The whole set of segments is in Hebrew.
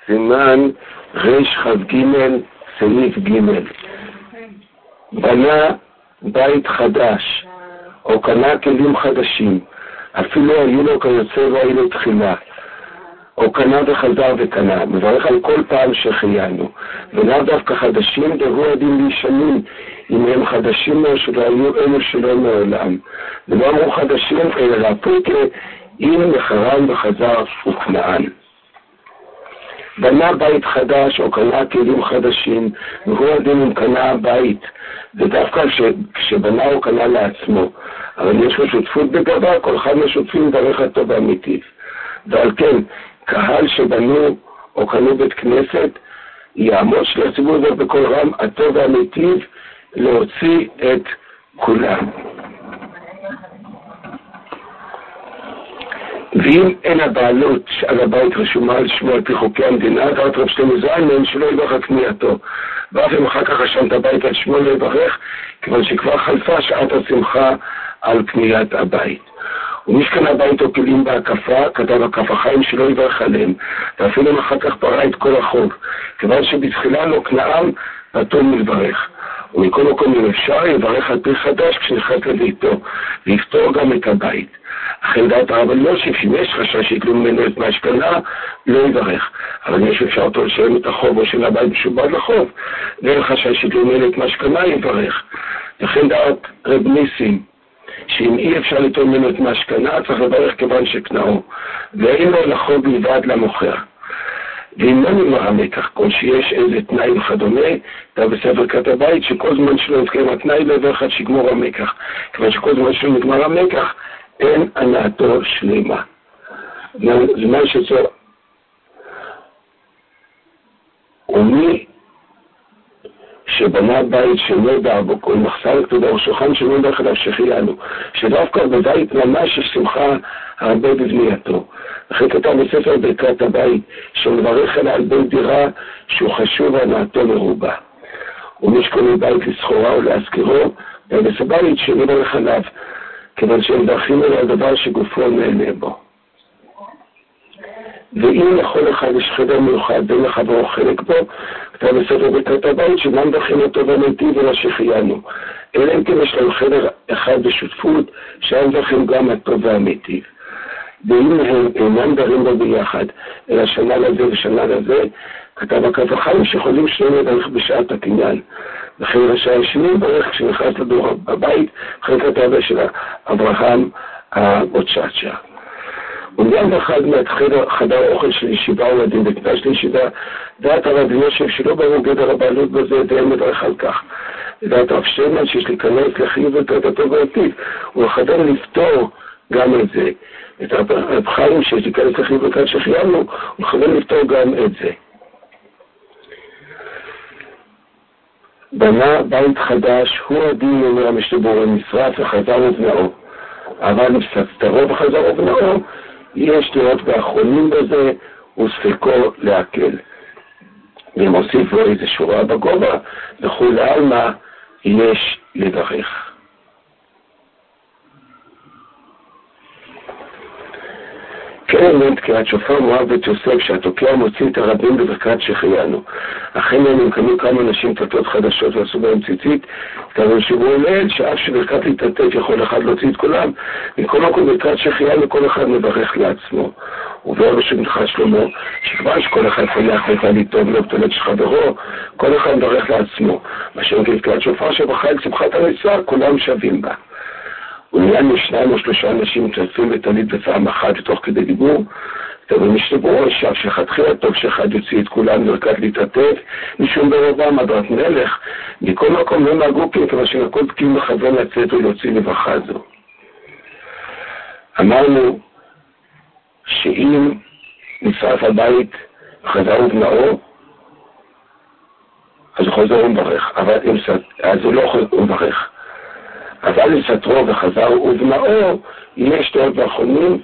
סימן רכ"ג סעיף ג'. בנה בית חדש או קנה כלים חדשים, אפילו היו לו כיוצא והיו לו תחילה, או קנה וחזר וקנה, מברך על כל פעם שהחיינו, ולאו דווקא חדשים, דברו עדים לישנים, אם הם חדשים לו שלא היו אלו שלא מעולם, ולא אמרו חדשים אלא פוקה, אם מחרן וחזר וכנען. בנה בית חדש או קנה כלים חדשים, והוא עדים אם קנה בית, ודווקא כשבנה או קנה לעצמו, אבל יש לו שותפות בגבה, כל אחד מהשותפים מברך הטוב והמיטיב. ועל כן, קהל שבנו או קנו בית כנסת, יעמוד של הציבור הזה בכל רם הטוב והמיטיב להוציא את כולם. ואם אין הבעלות על הבית רשומה על שמו על פי חוקי המדינה, דעת רב שלמה זלמן שלא יברך על קנייתו. ואף אם אחר כך רשם את הבית על שמו לא יברך, כיוון שכבר חלפה שעת השמחה על קניית הבית. ומי שקנה בית או כלים בהקפה, כתב הקפה חיים שלא יברך עליהם, ואפילו אם אחר כך פרע את כל החוב, כיוון שבתחילה לא קנאם, פטור מלברך. ומכל מקום אם אפשר, יברך על פי חדש כשנכנס לביתו, ויפתור גם את הבית. אכן דעת הרב אלישיב, שאם יש חשש שיתלו ממנו את מה שקנה, לא יברך. אבל אם יש אפשר אותו לשלם את החוב או של הבית משובד לחוב, ואין חשש שיתלו ממנו את מה שקנה, יברך. לכן דעת רב ניסים, שאם אי אפשר ליטול ממנו את מה שקנה, צריך לברך כיוון שקנאו, ואין לו לחוב בלבד למוכר. ואם לא נגמר המקח, כל שיש איזה תנאי וכדומה, אתה בספר כת הבית, שכל זמן שלא יתקיים התנאי לא יברך עד שיגמור המקח. כיוון שכל זמן שלא נגמר המקח, אין הנאתו שלמה. זמן שצו, ומי שבנה בית שלא דע בו כל מחסר כתודה או שולחן שלא דע חדש שחיינו, שדווקא בבית ממש יש שמחה הרבה בבנייתו. לכן כתב בספר ברכת הבית שמברך על בית דירה שהוא חשוב הנאתו מרובה. ומי שקונה בית לסחורה או להזכירו, ובס הבית שלא ברך עליו, כיוון שהם דרכים אלו על דבר שגופו נהנה בו. ואם לכל אחד יש חדר מיוחד בין לחברו חלק בו, כתב בספר ברכת הבית שגם דרכים אותו והמיטיב ולא שחיינו. אלא אם כן יש להם חדר אחד בשותפות, שהם דרכים גם הטוב והמיטיב. ואם הם אינם דרים בו ביחד, אלא שנה לזה ושנה לזה, כתב הקפה חיים שיכולים שניהם לדרך בשעת הקניין. לכן רשע השני ברך כשנכנס לדור בבית, אחרי כתבה של אברהם הבוצ'צ'ה. וגם אחד מהחדר אוכל של ישיבה ולדים בקדש לישיבה, דעת הרב אלישיב שלא ברור גדר הבעלות בזה, ואין מדרך על כך. דעת הרב שטרמן שיש להיכנס לחיוב ולתת הטוב והמיטיב, ולחדר לפתור גם את זה. את הרב חיים שיש להיכנס לחיוב ולתת שחיינו, ולחדר לפתור גם את זה. בנה בית חדש, הוא הדין אומר המשתבור נשרף וחזר ובנאו. אבל מסתרו וחזר ובנאו, יש לראות באחרונים בזה וספקו להקל. ואם הוסיף לו איזה שורה בגובה, וכולי עלמא יש לברך. כן, בין תקיעת שופר מואב בית יוסף, שהתוקע מוציא את הרבים בברכת שחיינו. אכן הם קנו כמה אנשים תתות חדשות ועשו בהם ציצית, כיוון שהוא אומר שאף שברכת להתעטף יכול אחד להוציא את כולם, מכל מקום ברכת שחיינו כל אחד מברך לעצמו. ובאור שמלכה שלמה, שכבר שכל אחד פונח ותן לי טוב לא פתולת שחברו, כל אחד מברך לעצמו. מה שאומרים תקיעת שופר שבחג שמחת המצווה, כולם שווים בה. ולעניין שניים או שלושה אנשים מתעטפים בתלית בפעם אחת ותוך כדי דיבור, אבל משתברו עכשיו שחתחילה טוב שאחד יוציא את כולם ברכת להתעטף, משום ברובם הדרת מלך, מכל מקום לא נהגו כיוון שנכל פקים מכוון לצאת ולהוציא לברכה זו. אמרנו שאם נשרף הבית חזר ובנאו, אז הוא חוזר ומברך, אז הוא לא חוזר ומברך. אבל לסתרו וחזר ובנאו, יש תועות ואחרונים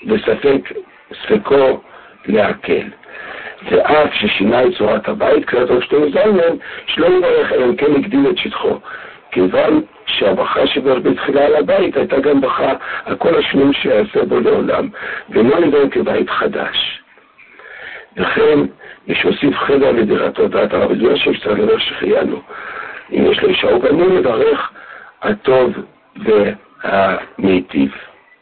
וספקו להקל. ואף ששינה את צורת הבית, כלת רב שטרמן זלמן, שלא יברך אלא כן הקדים את שטחו. כיוון שהברכה שברך בתחילה על הבית הייתה גם ברכה על כל השנים שיעשה בו לעולם, ולא נדבר כבית חדש. וכן יש להוסיף חדר לדירתו. דעת הרב אלישיב שצריך לברך שהחיינו. אם יש לו אישה ובנים, לברך הטוב והמיטיב.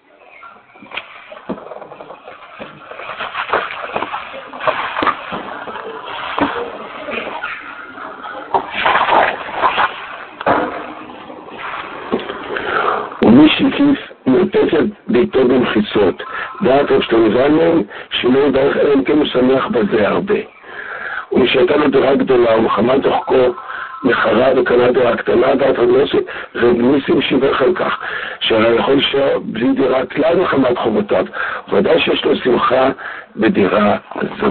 ומי שהקיף נוטף את ביתו במחיצות. דעת רב שלמה זלמן שלא יברך אלא אם כן הוא שמח בזה הרבה. ומי שהייתה לו דירה גדולה ומחמת דוחקו נחרה וקנה דירה קטנה, דעת רב ניסים שיברך על כך שהרי יכול להישאר בלי דירה כלל מחמת חובותיו, ודאי שיש לו שמחה בדירה הזו.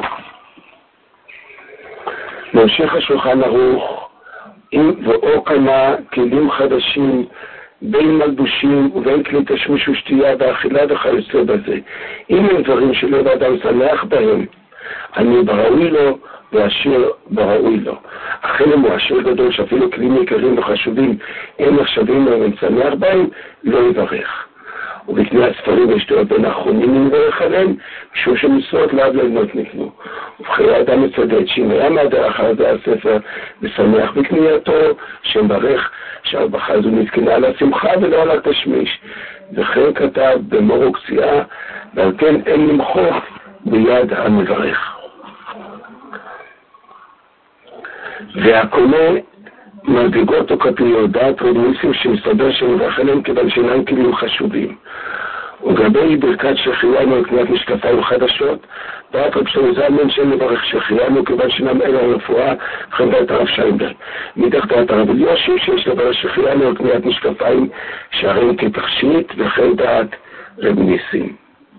ממשיך השולחן ערוך ואו כמה כלים חדשים בין מלבושים ובין כלי תשמיש ושתייה ואכילה וכיוצא בזה. אם הם דברים שלב האדם שמח בהם, אני בראוי לו ועשיר בראוי לו. אכן אם הוא עשיר גדול שאפילו כלים יקרים וחשובים הם נחשבים לו ושמח בהם, לא יברך. ובקניית ספרים ושתויות בין האחרונים נברך עליהם, משום שמצוות לאו ליהנות נקנו. ובחיי האדם מצדד שאם היה מהדרך על זה הספר ושמח בקנייתו, שמברך שהרבחה הזו נתקנה על השמחה ולא על התשמיש. וכן כתב במורו קציעה, ועל כן אין למחוק ביד המברך. והקונה מדרגות או כפיות, דעת רב ניסים שמסתבר שמברך עליהם כיוון שאינם כלים חשובים. ולגבי ברכת שהחיינו על קניית משקפיים חדשות, דעת רב שלמה זלמן שאין לברך שהחיינו כיוון שאינם אלא הרפואה, וכן דעת הרב שיינברג. מתוך דעת הרב אלישיב שיש לברך שהחיינו על קניית משקפיים שהרים כתכשיט, וכן דעת רב ניסים.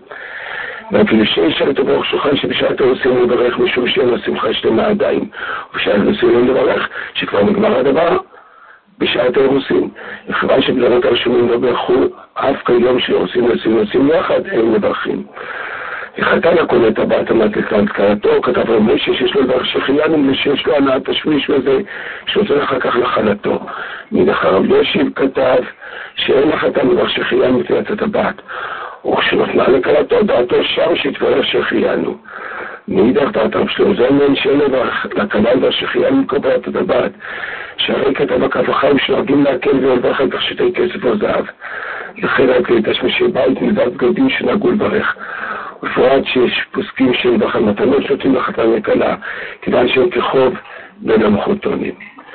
ואפילו שיש על תברוך שולחן שבשעת הרוסים לברך משום שאין לו שמחה שלמה עדיין, ובשעת הרוסים לברך שכבר נגמר הדבר בשעת הרוסים. וכיוון שבדברות הרשומים לא ברכו אף כיום שעושים יחד הם מברכים. החתן הקונה את הבת עמד לקראת קראתו, כתב רב משה שיש לו לברך שהחיינו שיש לו הנעת תשמיש וזה שעוזר אחר כך לחלתו. מדחר רב אלישיב כתב שאין החתן לברך שהחיינו לתת את הבת, וכשנתנה לקלתו דעתו שם שהתברך שהחיינו. מאידך דעת רב שלמה זלמן שאין לברך לקלל והשחיינו קובע את הבת, שהרי כתב הכף החיים שנוהגים להקל ולברך על תכשיטי כסף או זהב. לכן על כלי תשמישי בית מלבד בגדים שנהגו לברך. בפרט שיש פוסקים שנברך על מתנות שנותנים לחתן לכלה, כיוון שהם כחוב בין המחותונים.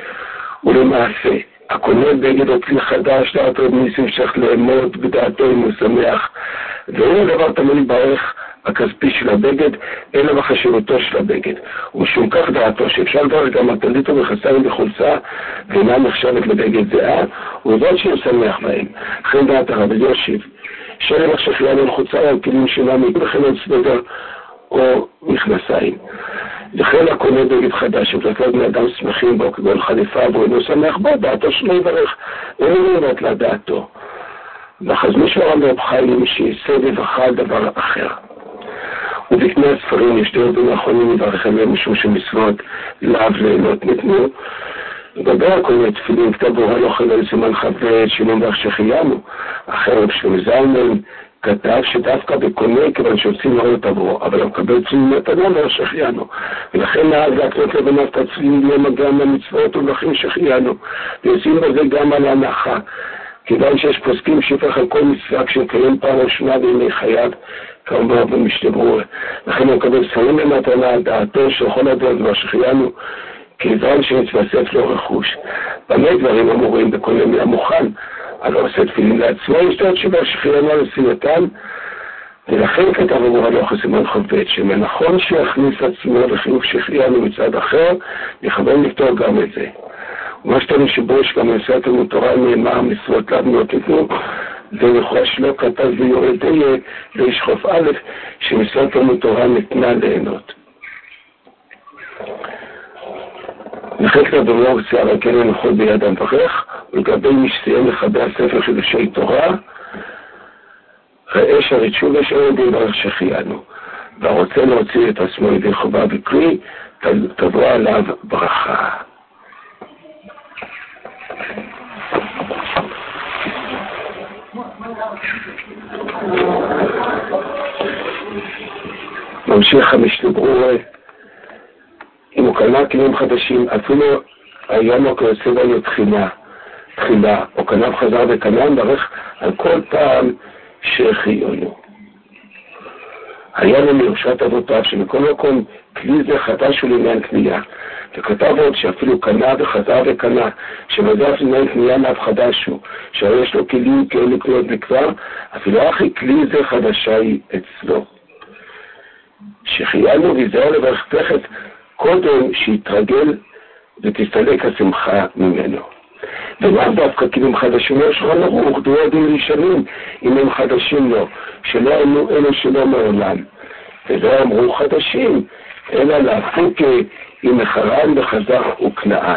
ולמעשה, הקונה בגד או כלי חדש, דעת רב ניסים שצריך לאמוד בדעתו אם הוא שמח, ואין הדבר תלוי בערך הכספי של הבגד, אלא בחשיבותו של הבגד. ומשום כך דעתו שאפשר לברך גם על טלית ומכנסיים בחולצה, ואינה נחשבת לבגד זהה, ובלבד שהוא שמח בהם. לכן דעת הרב אלישיב, שלברך שהחיינו על חולצה על כלים שאינם וכן על סוודר או מכנסיים. לכן הקונה בגד חדש, ובדרך בני אדם שמחים בו כגון חליפה והוא אינו שמח בו, דעתו שלא יברך, אין לבט לדעתו. וחזמו של הרב רב חיים שיסבב אחד דבר אחר. ובקנה הספרים יש דעות בין האחרונים לברך עליהם משום שמצוות לאו ליהנות ניתנו. לגבי הקונה תפילין כתב בורא לא חלל סימן חבד שלא מברך שהחיינו. אחר רב שלמה זלמן כתב שדווקא בקונה כיוון שעושים לראות עברו, אבל הוא מקבל צלילים מתנה מברך שהחיינו. ולכן נהג להקנות לבניו את הצלילים גם למצוות ומברכים שהחיינו. ויוצאים בזה גם על ההנחה. כיוון שיש פוסקים שיפך על כל מצווה כשנקיים פעם ראשונה בימי חייו, כמובן במשתברור. לכן הוא מקבל ספרים במתנה על דעתו של כל הדעות דבר שהחיינו, כיוון שמתווסף לו רכוש. במה דברים אמורים בקונה מן המוכן, אבל עושה תפילין לעצמו, יש דעות שבא שהחיינו על עשייתם, ולכן כתב אמורה לא חסימן חובד, שמנכון שיכניס עצמו לחיוב שהחיינו מצד אחר, יכוון לפתור גם את זה. ומה שתנו שבו יש גם נעשה תלמוד תורה נאמר מצוות לאו ניתנו, זה לכאורה שלא כתב ויורד לאיש חוף א' שמצוות תלמוד תורה ניתנה ליהנות. לכן כתב במור צייר על כן לנחות ביד המברך, ולגבי מי שסיים לחבי הספר חידושי תורה, ראה שהריצ'וב ושאין יברך שהחיינו, והרוצה להוציא את עצמו ידי חובה בקרי, תבוא עליו ברכה. ממשיך המשנה ברורה הוא קנה כלים חדשים, אפילו היה לו כעושה בנו תחילה, או קנה וחזר וקנה, מברך על כל פעם שהחיונו. היה לו מירושת אבותיו, שמכל מקום כלי זה חדש הוא לעניין קנייה. וכתב עוד שאפילו קנה וחזר וקנה, שמדף לעניין קנייה מאף חדש הוא, שהרי יש לו כלים כאלה קניות בכבר, אפילו אחי כלי זה חדשה היא אצלו. שחיינו ויזהר לברך תכף קודם שיתרגל ותסתלק השמחה ממנו. ומה דווקא כלים חדשים? יש שולחן ערוך, דברי דין ראשונים, אם הם חדשים לו, שלא אמרו אלו שלא מעולם. ולא אמרו חדשים, אלא להפוק עם מחרן וחזר וכנען.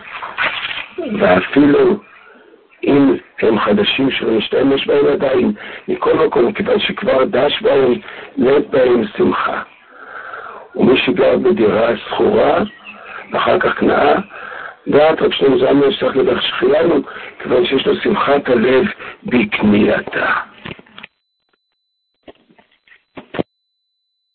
ואפילו אם הם חדשים שלא נשתמש בהם עדיין, מכל מקום, כיוון שכבר דש בהם, לב בהם שמחה. ומי שגר בדירה סחורה, ואחר כך קנאה, דעת רב שלמה זלמן צריך לדרך שחיינו, כיוון שיש לו שמחת הלב בקנייתה.